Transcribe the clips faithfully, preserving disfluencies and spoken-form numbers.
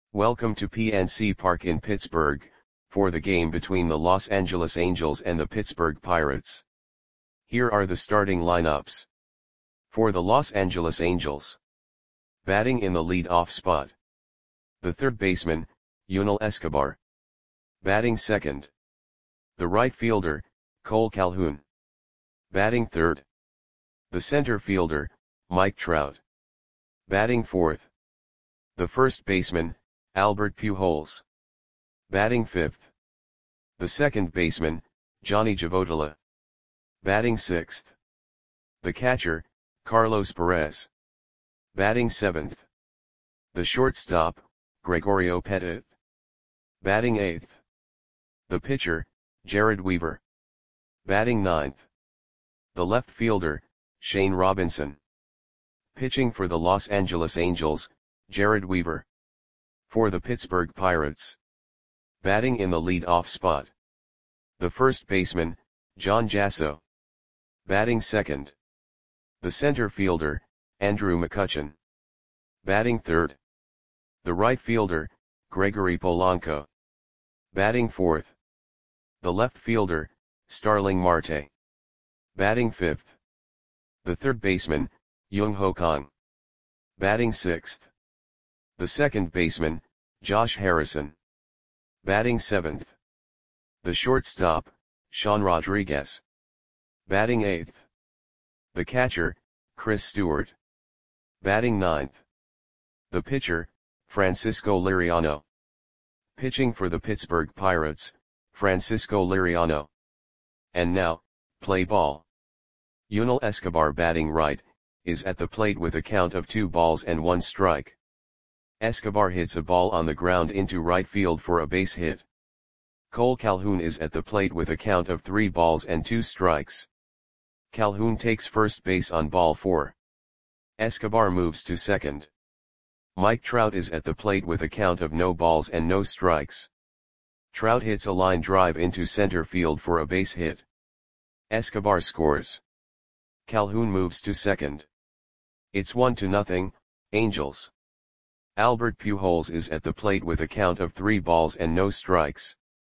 Welcome to P N C Park in Pittsburgh, for the game between the Los Angeles Angels and the Pittsburgh Pirates. Here are the starting lineups. For the Los Angeles Angels. Batting in the lead-off spot. The third baseman, Yunel Escobar. Batting second. The right fielder, Cole Calhoun. Batting third. The center fielder, Mike Trout. Batting fourth. The first baseman, Albert Pujols. Batting fifth. The second baseman, Johnny Javotila. Batting sixth. The catcher, Carlos Perez. Batting seventh. The shortstop, Gregorio Petit. Batting eighth. The pitcher, Jared Weaver. Batting ninth. The left fielder, Shane Robinson. Pitching for the Los Angeles Angels, Jared Weaver. For the Pittsburgh Pirates. Batting in the lead-off spot. The first baseman, John Jasso. Batting second. The center fielder, Andrew McCutchen. Batting third. The right fielder, Gregory Polanco. Batting fourth. The left fielder, Starling Marte. Batting fifth. The third baseman, Young-Ho Kang. Batting sixth. The second baseman, Josh Harrison. Batting seventh. The shortstop, Sean Rodriguez. Batting eighth. The catcher, Chris Stewart. Batting ninth. The pitcher, Francisco Liriano. Pitching for the Pittsburgh Pirates, Francisco Liriano. And now, play ball. Yunel Escobar batting right, is at the plate with a count of two balls and one strike. Escobar hits a ball on the ground into right field for a base hit. Cole Calhoun is at the plate with a count of three balls and two strikes. Calhoun takes first base on ball four. Escobar moves to second. Mike Trout is at the plate with a count of no balls and no strikes. Trout hits a line drive into center field for a base hit. Escobar scores. Calhoun moves to second. It's one to nothing, Angels. Albert Pujols is at the plate with a count of three balls and no strikes.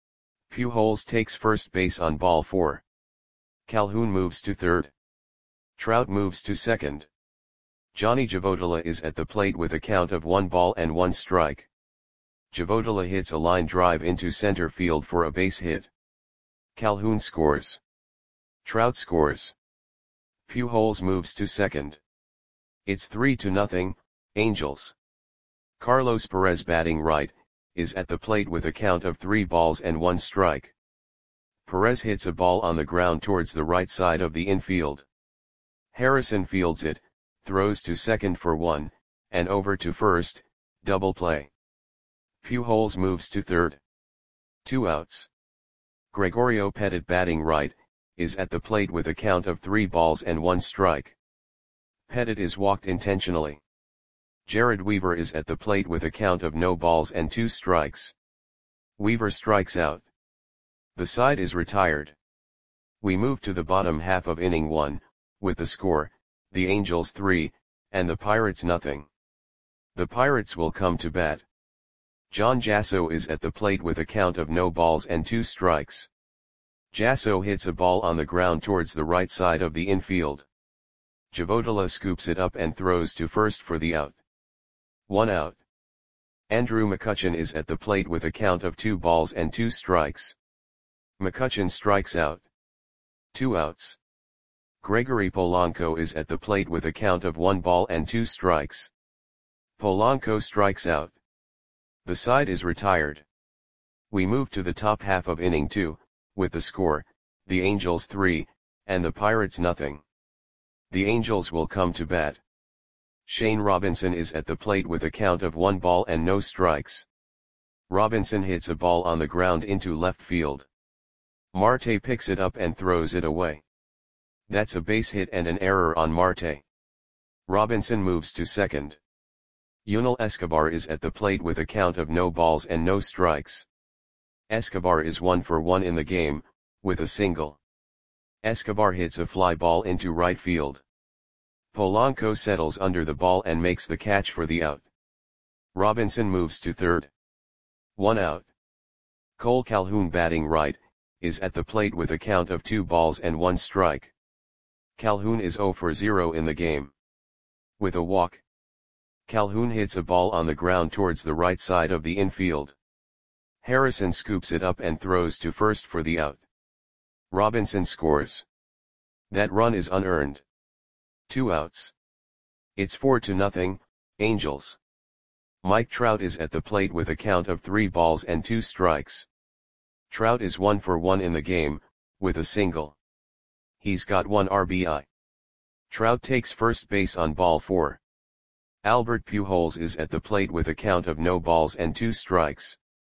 Pujols takes first base on ball four. Calhoun moves to third. Trout moves to second. Johnny Javotila is at the plate with a count of one ball and one strike. Javotila hits a line drive into center field for a base hit. Calhoun scores. Trout scores. Pujols moves to second. It's three to nothing, Angels. Carlos Perez batting right, is at the plate with a count of three balls and one strike. Perez hits a ball on the ground towards the right side of the infield. Harrison fields it, throws to second for one, and over to first, double play. Pujols moves to third. Two outs. Gregorio Petit batting right, is at the plate with a count of three balls and one strike. Petit is walked intentionally. Jared Weaver is at the plate with a count of no balls and two strikes. Weaver strikes out. The side is retired. We move to the bottom half of inning one, with the score, the Angels three, and the Pirates nothing. The Pirates will come to bat. John Jasso is at the plate with a count of no balls and two strikes. Jasso hits a ball on the ground towards the right side of the infield. Javotila scoops it up and throws to first for the out. One out. Andrew McCutchen is at the plate with a count of two balls and two strikes. McCutchen strikes out. Two outs. Gregory Polanco is at the plate with a count of one ball and two strikes. Polanco strikes out. The side is retired. We move to the top half of inning two, with the score, the Angels three, and the Pirates nothing. The Angels will come to bat. Shane Robinson is at the plate with a count of one ball and no strikes. Robinson hits a ball on the ground into left field. Marte picks it up and throws it away. That's a base hit and an error on Marte. Robinson moves to second. Yunel Escobar is at the plate with a count of no balls and no strikes. Escobar is one for one in the game, with a single. Escobar hits a fly ball into right field. Polanco settles under the ball and makes the catch for the out. Robinson moves to third. One out. Cole Calhoun batting right, is at the plate with a count of two balls and one strike. Calhoun is zero for zero in the game. With a walk, Calhoun hits a ball on the ground towards the right side of the infield. Harrison scoops it up and throws to first for the out. Robinson scores. That run is unearned. Two outs. It's four to nothing, Angels. Mike Trout is at the plate with a count of three balls and two strikes. Trout is one for one in the game, with a single. He's got one R B I. Trout takes first base on ball four. Albert Pujols is at the plate with a count of no balls and two strikes.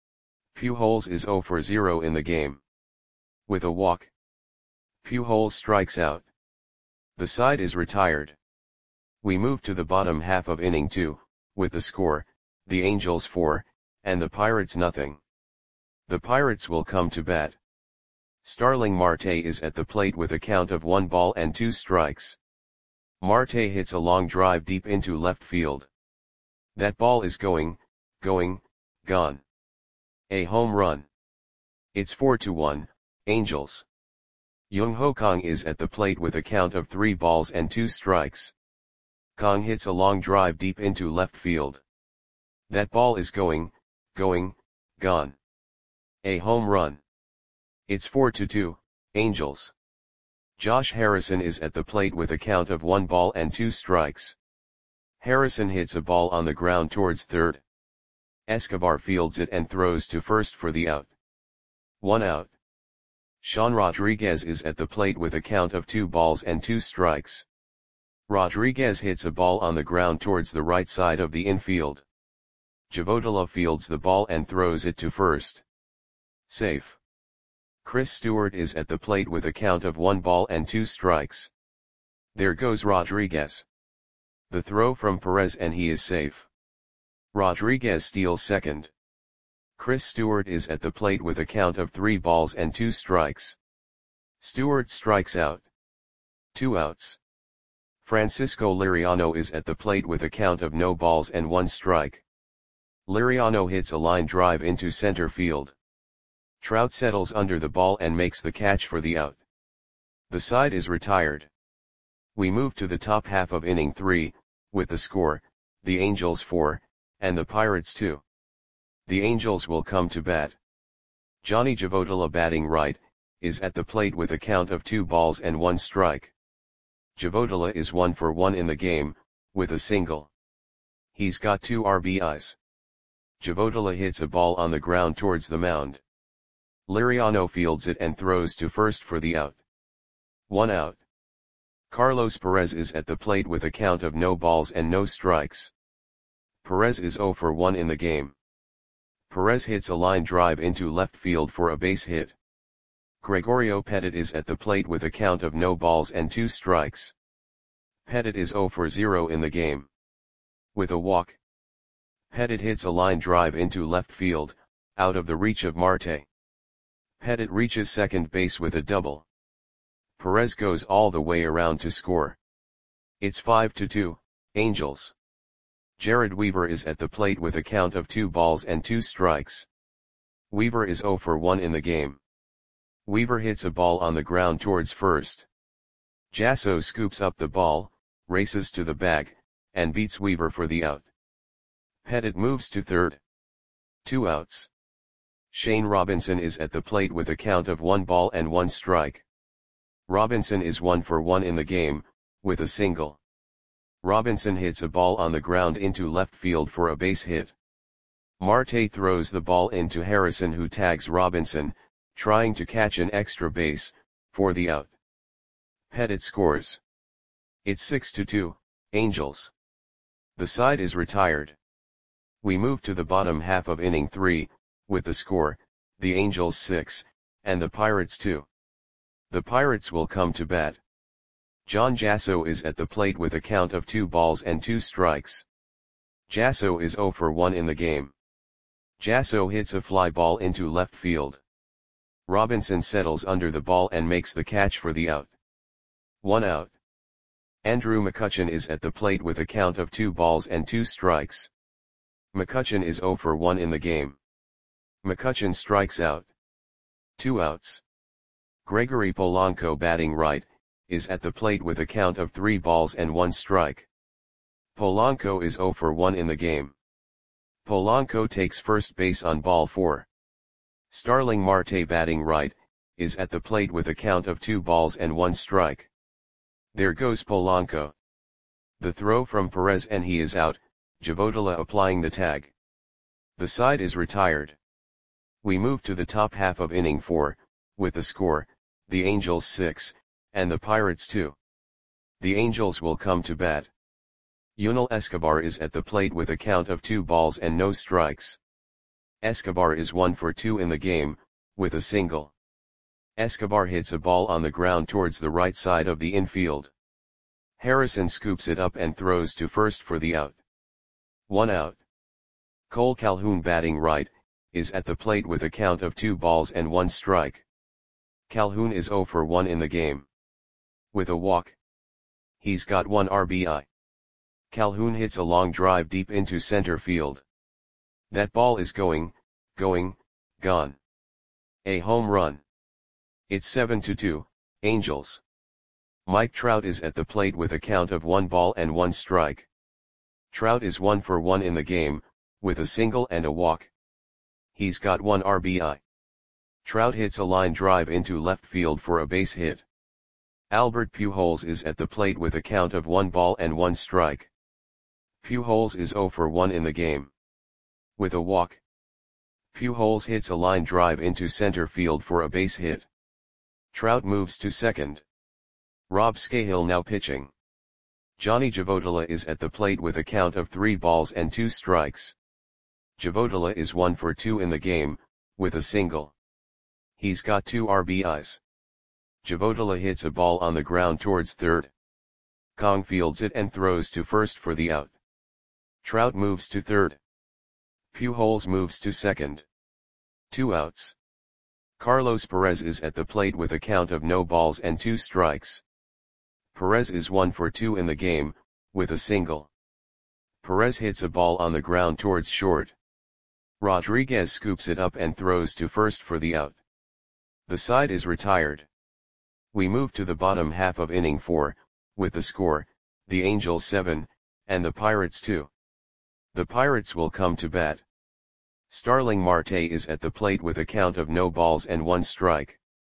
Pujols is zero for zero in the game. With a walk, Pujols strikes out. The side is retired. We move to the bottom half of inning two, with the score, the Angels four, and the Pirates nothing. The Pirates will come to bat. Starling Marte is at the plate with a count of one ball and two strikes. Marte hits a long drive deep into left field. That ball is going, going, gone. A home run. It's four to one, Angels. Jung Ho Kang is at the plate with a count of three balls and two strikes. Kang hits a long drive deep into left field. That ball is going, going, gone. A home run. It's four to two, Angels. Josh Harrison is at the plate with a count of one ball and two strikes. Harrison hits a ball on the ground towards third. Escobar fields it and throws to first for the out. One out. Sean Rodriguez is at the plate with a count of two balls and two strikes. Rodriguez hits a ball on the ground towards the right side of the infield. Javodala fields the ball and throws it to first. Safe. Chris Stewart is at the plate with a count of one ball and two strikes. There goes Rodriguez. The throw from Perez and he is safe. Rodriguez steals second. Chris Stewart is at the plate with a count of three balls and two strikes. Stewart strikes out. Two outs. Francisco Liriano is at the plate with a count of no balls and one strike. Liriano hits a line drive into center field. Trout settles under the ball and makes the catch for the out. The side is retired. We move to the top half of inning three, with the score, the Angels four, and the Pirates two. The Angels will come to bat. Johnny Javodala batting right, is at the plate with a count of two balls and one strike. Javodala is one for one in the game, with a single. He's got two R B Is. Javodala hits a ball on the ground towards the mound. Liriano fields it and throws to first for the out. One out. Carlos Perez is at the plate with a count of no balls and no strikes. Perez is zero for one in the game. Perez hits a line drive into left field for a base hit. Gregorio Petit is at the plate with a count of no balls and two strikes. Petit is zero for zero in the game. With a walk, Petit hits a line drive into left field, out of the reach of Marte. Petit reaches second base with a double. Perez goes all the way around to score. It's five to two, Angels. Jared Weaver is at the plate with a count of two balls and two strikes. Weaver is zero for one in the game. Weaver hits a ball on the ground towards first. Jasso scoops up the ball, races to the bag, and beats Weaver for the out. Petit moves to third. Two outs. Shane Robinson is at the plate with a count of one ball and one strike. Robinson is one for one in the game, with a single. Robinson hits a ball on the ground into left field for a base hit. Marte throws the ball into Harrison, who tags Robinson, trying to catch an extra base, for the out. Petit scores. It's six to two, Angels. The side is retired. We move to the bottom half of inning three, with the score, the Angels six, and the Pirates two. The Pirates will come to bat. John Jasso is at the plate with a count of two balls and two strikes. Jasso is zero for one in the game. Jasso hits a fly ball into left field. Robinson settles under the ball and makes the catch for the out. One out. Andrew McCutchen is at the plate with a count of two balls and two strikes. McCutchen is zero for one in the game. McCutchen strikes out. Two outs. Gregory Polanco, batting right, is at the plate with a count of three balls and one strike. Polanco is zero for one in the game. Polanco takes first base on ball four. Starling Marte, batting right, is at the plate with a count of two balls and one strike. There goes Polanco. The throw from Perez and he is out, Javotola applying the tag. The side is retired. We move to the top half of inning four, with the score, the Angels six, and the Pirates two. The Angels will come to bat. Yunel Escobar is at the plate with a count of two balls and no strikes. Escobar is one for two in the game, with a single. Escobar hits a ball on the ground towards the right side of the infield. Harrison scoops it up and throws to first for the out. One out. Cole Calhoun, batting right, is at the plate with a count of two balls and one strike. Calhoun is zero for one in the game. With a walk. He's got one R B I. Calhoun hits a long drive deep into center field. That ball is going, going, gone. A home run. It's seven to two, Angels. Mike Trout is at the plate with a count of one ball and one strike. Trout is one for one in the game, with a single and a walk. He's got one R B I. Trout hits a line drive into left field for a base hit. Albert Pujols is at the plate with a count of one ball and one strike. Pujols is zero for one in the game. With a walk. Pujols hits a line drive into center field for a base hit. Trout moves to second. Rob Scahill now pitching. Johnny Javotola is at the plate with a count of three balls and two strikes. Javotola is one for two in the game, with a single. He's got two R B Is. Javotola hits a ball on the ground towards third. Kong fields it and throws to first for the out. Trout moves to third. Pujols moves to second. Two outs. Carlos Perez is at the plate with a count of no balls and two strikes. Perez is one for two in the game, with a single. Perez hits a ball on the ground towards short. Rodriguez scoops it up and throws to first for the out. The side is retired. We move to the bottom half of inning four, with the score, the Angels seven, and the Pirates two. The Pirates will come to bat. Starling Marte is at the plate with a count of no balls and one strike.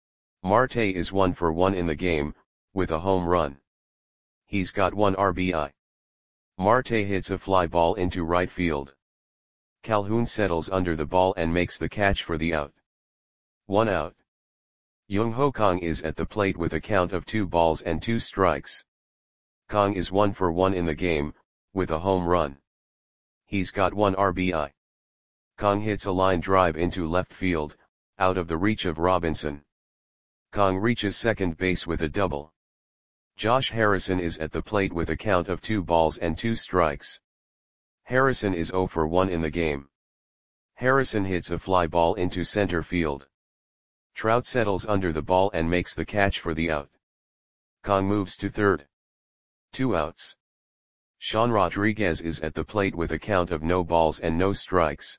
Marte is one for one in the game, with a home run. He's got one R B I. Marte hits a fly ball into right field. Calhoun settles under the ball and makes the catch for the out. One out. Young-Ho Kong is at the plate with a count of two balls and two strikes. Kong is one for one in the game, with a home run. He's got one R B I. Kong hits a line drive into left field, out of the reach of Robinson. Kong reaches second base with a double. Josh Harrison is at the plate with a count of two balls and two strikes. Harrison is zero for one in the game. Harrison hits a fly ball into center field. Trout settles under the ball and makes the catch for the out. Kong moves to third. Two outs. Sean Rodriguez is at the plate with a count of no balls and no strikes.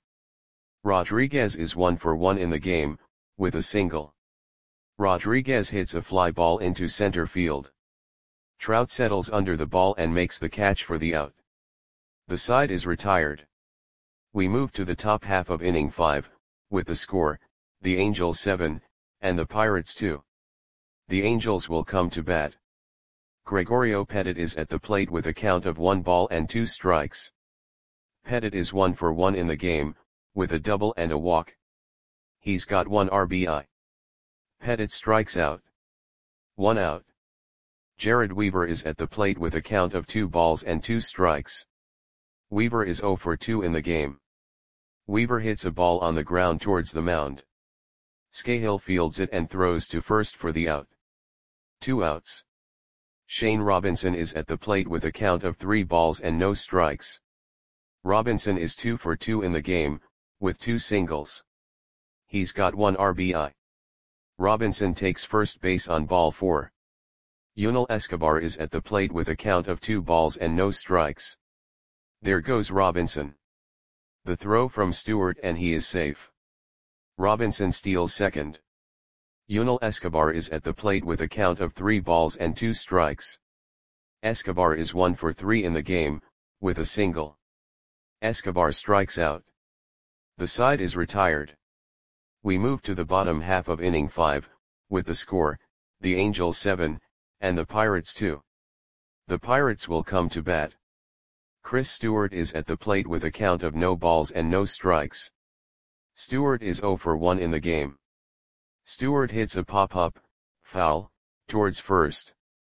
Rodriguez is one for one in the game, with a single. Rodriguez hits a fly ball into center field. Trout settles under the ball and makes the catch for the out. The side is retired. We move to the top half of inning five, with the score, the Angels seven, and the Pirates two. The Angels will come to bat. Gregorio Petit is at the plate with a count of one ball and two strikes. Petit is one for one in the game, with a double and a walk. He's got one R B I. Petit strikes out. One out. Jared Weaver is at the plate with a count of two balls and two strikes. Weaver is zero for two in the game. Weaver hits a ball on the ground towards the mound. Scahill fields it and throws to first for the out. Two outs. Shane Robinson is at the plate with a count of three balls and no strikes. Robinson is two for two in the game, with two singles. He's got one R B I. Robinson takes first base on ball four. Yunel Escobar is at the plate with a count of two balls and no strikes. There goes Robinson. The throw from Stewart and he is safe. Robinson steals second. Yunel Escobar is at the plate with a count of three balls and two strikes. Escobar is one for three in the game, with a single. Escobar strikes out. The side is retired. We move to the bottom half of inning five, with the score, the Angels seven, and the Pirates two. The Pirates will come to bat. Chris Stewart is at the plate with a count of no balls and no strikes. Stewart is zero for one in the game. Stewart hits a pop-up, foul, towards first.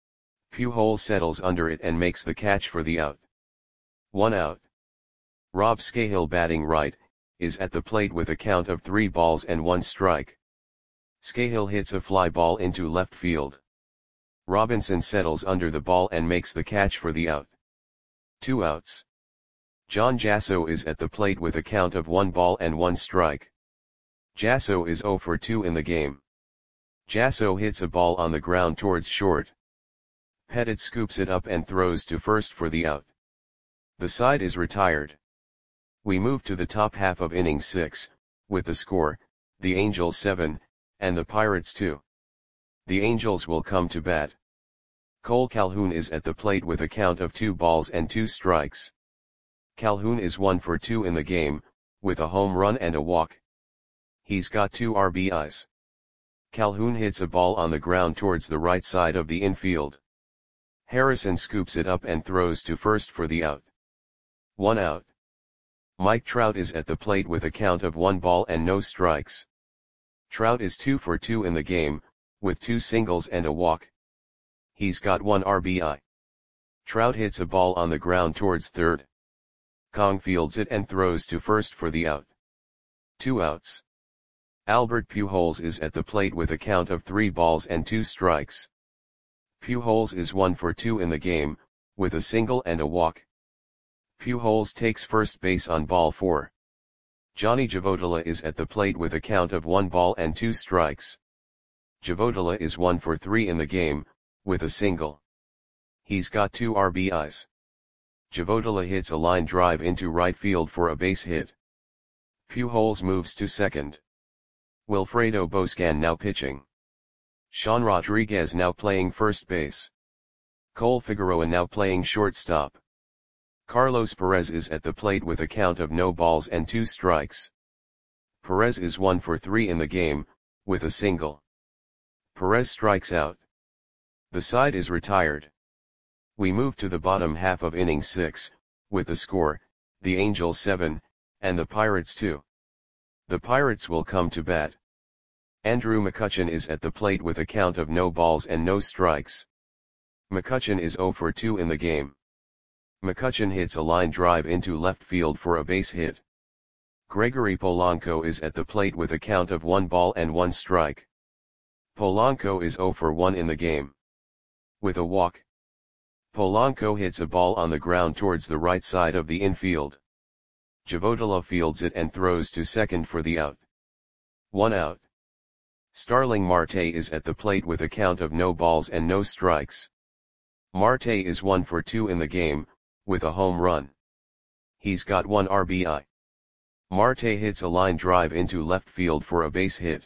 Pujols settles under it and makes the catch for the out. One out. Rob Scahill, batting right, is at the plate with a count of three balls and one strike. Scahill hits a fly ball into left field. Robinson settles under the ball and makes the catch for the out. Two outs. John Jasso is at the plate with a count of one ball and one strike. Jasso is zero for two in the game. Jasso hits a ball on the ground towards short. Pettit scoops it up and throws to first for the out. The side is retired. We move to the top half of inning six, with the score, the Angels seven, and the Pirates two. The Angels will come to bat. Cole Calhoun is at the plate with a count of two balls and two strikes. Calhoun is one for two in the game, with a home run and a walk. He's got two R B Is. Calhoun hits a ball on the ground towards the right side of the infield. Harrison scoops it up and throws to first for the out. One out. Mike Trout is at the plate with a count of one ball and no strikes. Trout is two for two in the game, with two singles and a walk. He's got one R B I. Trout hits a ball on the ground towards third. Kong fields it and throws to first for the out. Two outs. Albert Pujols is at the plate with a count of three balls and two strikes. Pujols is one for two in the game, with a single and a walk. Pujols takes first base on ball four. Johnny Javodala is at the plate with a count of one ball and two strikes. Javodala is one for three in the game, with a single. He's got two R B Is. Javodala hits a line drive into right field for a base hit. Pujols moves to second. Wilfredo Boscan now pitching. Sean Rodriguez now playing first base. Cole Figueroa now playing shortstop. Carlos Perez is at the plate with a count of no balls and two strikes. Perez is one for three in the game, with a single. Perez strikes out. The side is retired. We move to the bottom half of inning six, with the score, the Angels seven, and the Pirates two. The Pirates will come to bat. Andrew McCutchen is at the plate with a count of no balls and no strikes. McCutchen is zero for two in the game. McCutchen hits a line drive into left field for a base hit. Gregory Polanco is at the plate with a count of one ball and one strike. Polanco is zero for one in the game. With a walk. Polanco hits a ball on the ground towards the right side of the infield. Javodala fields it and throws to second for the out. One out. Starling Marte is at the plate with a count of no balls and no strikes. Marte is one for two in the game, with a home run. He's got one R B I. Marte hits a line drive into left field for a base hit.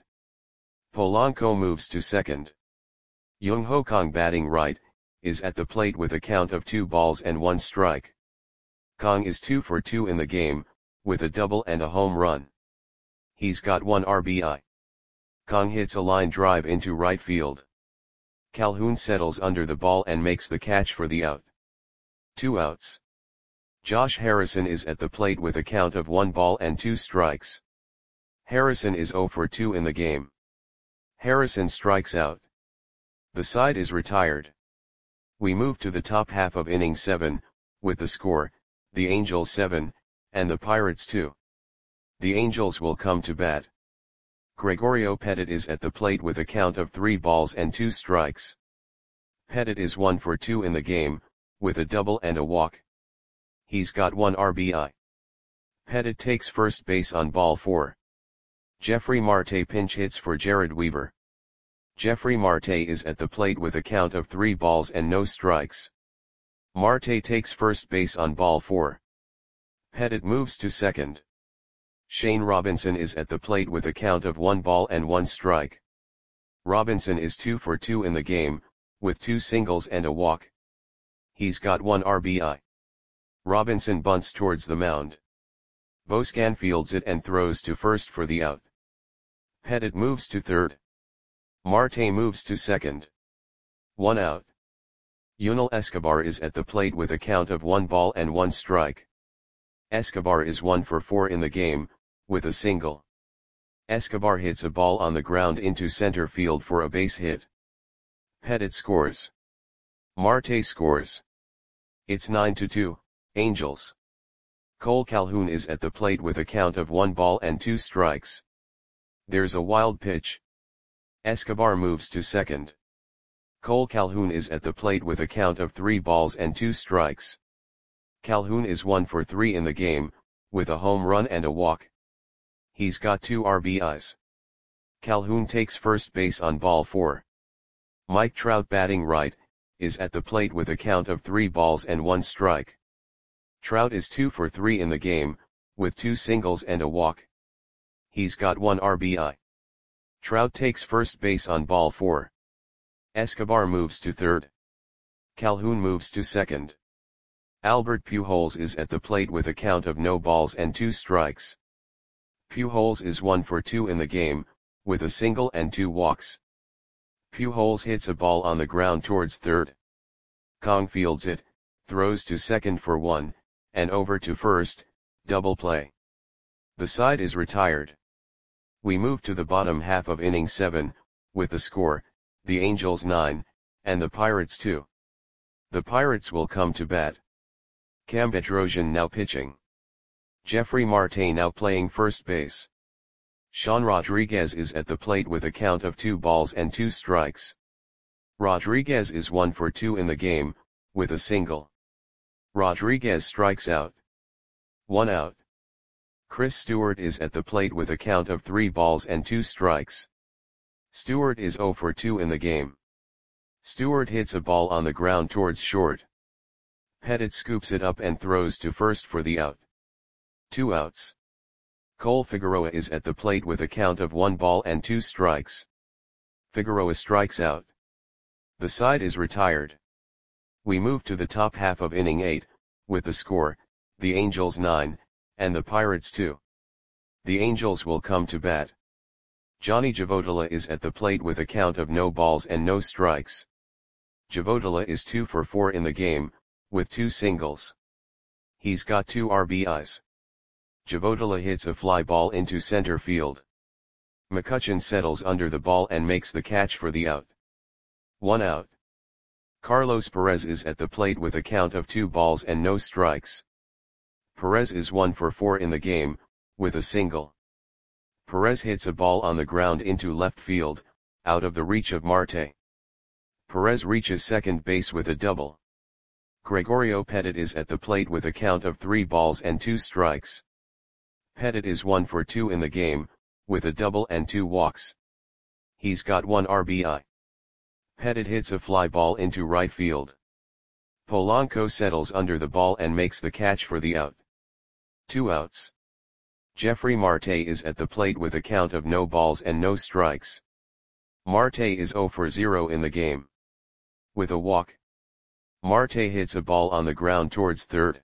Polanco moves to second. Jung Ho Kang, batting right, is at the plate with a count of two balls and one strike. Kang is two for two in the game, with a double and a home run. He's got one R B I. Kang hits a line drive into right field. Calhoun settles under the ball and makes the catch for the out. Two outs. Josh Harrison is at the plate with a count of one ball and two strikes. Harrison is zero for two in the game. Harrison strikes out. The side is retired. We move to the top half of inning seven, with the score, the Angels seven, and the Pirates two. The Angels will come to bat. Gregorio Pettit is at the plate with a count of three balls and two strikes. Pettit is one for two in the game, with a double and a walk. He's got one R B I. Pettit takes first base on ball four. Jeffrey Marte pinch hits for Jared Weaver. Jeffrey Marte is at the plate with a count of three balls and no strikes. Marte takes first base on ball four. Pettit moves to second. Shane Robinson is at the plate with a count of one ball and one strike. Robinson is two for two in the game, with two singles and a walk. He's got one R B I. Robinson bunts towards the mound. Boscan fields it and throws to first for the out. Pettit moves to third. Marte moves to second. One out. Yunel Escobar is at the plate with a count of one ball and one strike. Escobar is one for four in the game, with a single. Escobar hits a ball on the ground into center field for a base hit. Pettit scores. Marte scores. It's nine to two, Angels. Cole Calhoun is at the plate with a count of one ball and two strikes. There's a wild pitch. Escobar moves to second. Cole Calhoun is at the plate with a count of three balls and two strikes. Calhoun is one for three in the game, with a home run and a walk. He's got two R B Is. Calhoun takes first base on ball four. Mike Trout, batting right, is at the plate with a count of three balls and one strike. Trout is two for three in the game, with two singles and a walk. He's got one R B I. Trout takes first base on ball four. Escobar moves to third. Calhoun moves to second. Albert Pujols is at the plate with a count of no balls and two strikes. Pujols is one for two in the game, with a single and two walks. Pujols hits a ball on the ground towards third. Kong fields it, throws to second for one, and over to first, double play. The side is retired. We move to the bottom half of inning seven, with the score, the Angels nine, and the Pirates two. The Pirates will come to bat. Cam Bedrosian now pitching. Jeffrey Marte now playing first base. Sean Rodriguez is at the plate with a count of two balls and two strikes. Rodriguez is one for two in the game, with a single. Rodriguez strikes out. One out. Chris Stewart is at the plate with a count of three balls and two strikes. Stewart is zero for two in the game. Stewart hits a ball on the ground towards short. Pettit scoops it up and throws to first for the out. Two outs. Cole Figueroa is at the plate with a count of one ball and two strikes. Figueroa strikes out. The side is retired. We move to the top half of inning eight, with the score, the Angels nine, and the Pirates two. The Angels will come to bat. Johnny Javotila is at the plate with a count of no balls and no strikes. Javotila is two for four in the game, with two singles. He's got two R B Is. Javotila hits a fly ball into center field. McCutchen settles under the ball and makes the catch for the out. One out. Carlos Perez is at the plate with a count of two balls and no strikes. Perez is one for four in the game, with a single. Perez hits a ball on the ground into left field, out of the reach of Marte. Perez reaches second base with a double. Gregorio Pettit is at the plate with a count of three balls and two strikes. Pettit is one for two in the game, with a double and two walks. He's got one R B I. Pettit hits a fly ball into right field. Polanco settles under the ball and makes the catch for the out. Two outs. Jeffrey Marte is at the plate with a count of no balls and no strikes. Marte is zero for zero in the game. With a walk. Marte hits a ball on the ground towards third.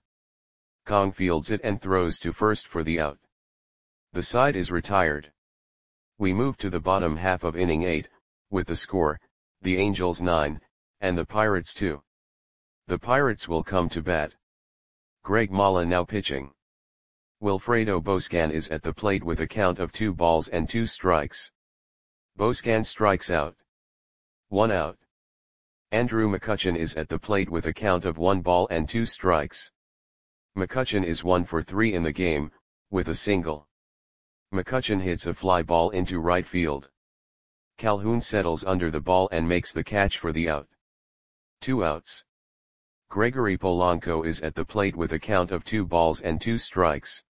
Kong fields it and throws to first for the out. The side is retired. We move to the bottom half of inning eight, with the score, the Angels nine, and the Pirates two. The Pirates will come to bat. Greg Mala now pitching. Wilfredo Boscan is at the plate with a count of two balls and two strikes. Boscan strikes out. One out. Andrew McCutchen is at the plate with a count of one ball and two strikes. McCutchen is one for three in the game, with a single. McCutchen hits a fly ball into right field. Calhoun settles under the ball and makes the catch for the out. Two outs. Gregory Polanco is at the plate with a count of two balls and two strikes.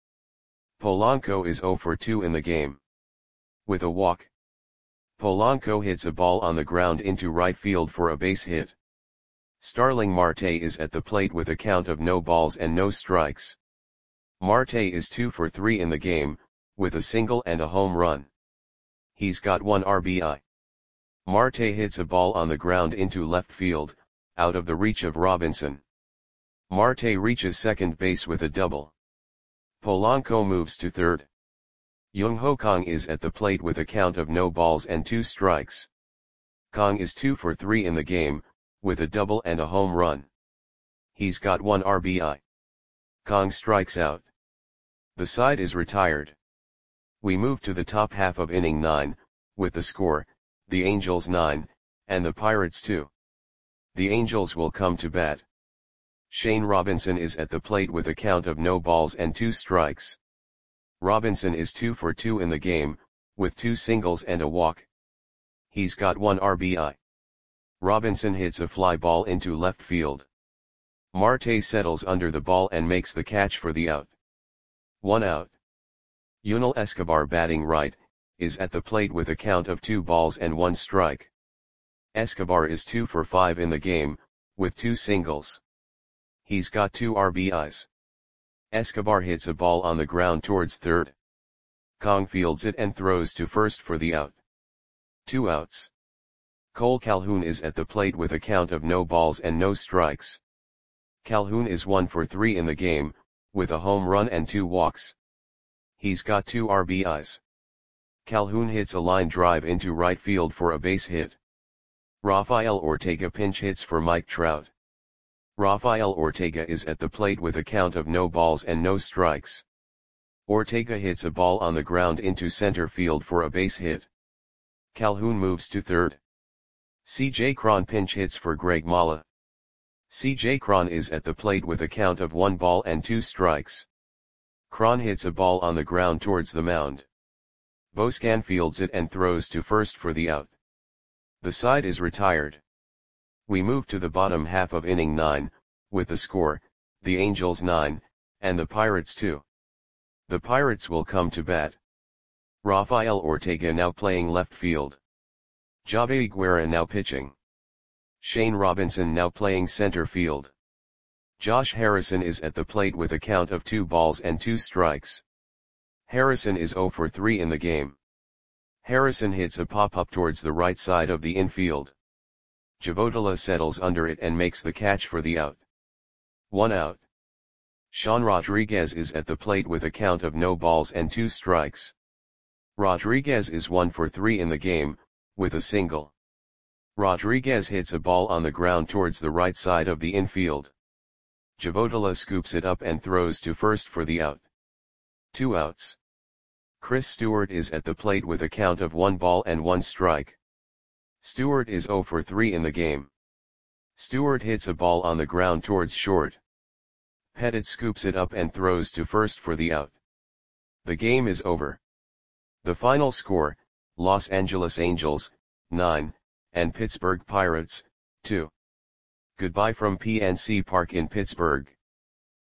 Polanco is zero for two in the game. With a walk. Polanco hits a ball on the ground into right field for a base hit. Starling Marte is at the plate with a count of no balls and no strikes. Marte is two for three in the game, with a single and a home run. He's got one R B I. Marte hits a ball on the ground into left field, out of the reach of Robinson. Marte reaches second base with a double. Polanco moves to third. Young-Ho Kang is at the plate with a count of no balls and two strikes. Kang is two for three in the game, with a double and a home run. He's got one R B I. Kang strikes out. The side is retired. We move to the top half of inning nine, with the score, the Angels nine, and the Pirates two. The Angels will come to bat. Shane Robinson is at the plate with a count of no balls and two strikes. Robinson is two for two in the game, with two singles and a walk. He's got one R B I. Robinson hits a fly ball into left field. Marte settles under the ball and makes the catch for the out. One out. Yunel Escobar, batting right, is at the plate with a count of two balls and one strike. Escobar is two for five in the game, with two singles. He's got two R B Is. Escobar hits a ball on the ground towards third. Kang fields it and throws to first for the out. Two outs. Cole Calhoun is at the plate with a count of no balls and no strikes. Calhoun is one for three in the game, with a home run and two walks. He's got two R B Is. Calhoun hits a line drive into right field for a base hit. Rafael Ortega pinch hits for Mike Trout. Rafael Ortega is at the plate with a count of no balls and no strikes. Ortega hits a ball on the ground into center field for a base hit. Calhoun moves to third. C J Cron pinch hits for Greg Mala. C J Cron is at the plate with a count of one ball and two strikes. Cron hits a ball on the ground towards the mound. Boscan fields it and throws to first for the out. The side is retired. We move to the bottom half of inning nine, with the score, the Angels nine, and the Pirates two. The Pirates will come to bat. Rafael Ortega now playing left field. Javi Guerra now pitching. Shane Robinson now playing center field. Josh Harrison is at the plate with a count of two balls and two strikes. Harrison is zero for three in the game. Harrison hits a pop-up towards the right side of the infield. Javodala settles under it and makes the catch for the out. One out. Sean Rodriguez is at the plate with a count of no balls and two strikes. Rodriguez is one for three in the game, with a single. Rodriguez hits a ball on the ground towards the right side of the infield. Javodala scoops it up and throws to first for the out. Two outs. Chris Stewart is at the plate with a count of one ball and one strike. Stewart is zero for three in the game. Stewart hits a ball on the ground towards short. Pettit scoops it up and throws to first for the out. The game is over. The final score, Los Angeles Angels, nine, and Pittsburgh Pirates, two. Goodbye from P N C Park in Pittsburgh.